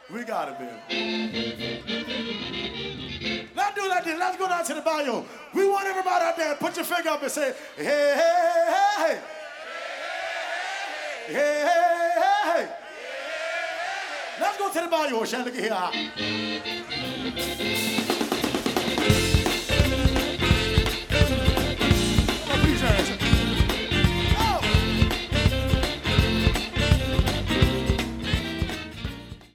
We got it, baby. Let's do like this. Let's go down to the bayou. We want everybody out there, put your finger up and say, hey, hey, hey, hey, hey, hey, hey. Let's go to the bayou, shall we? Look at here.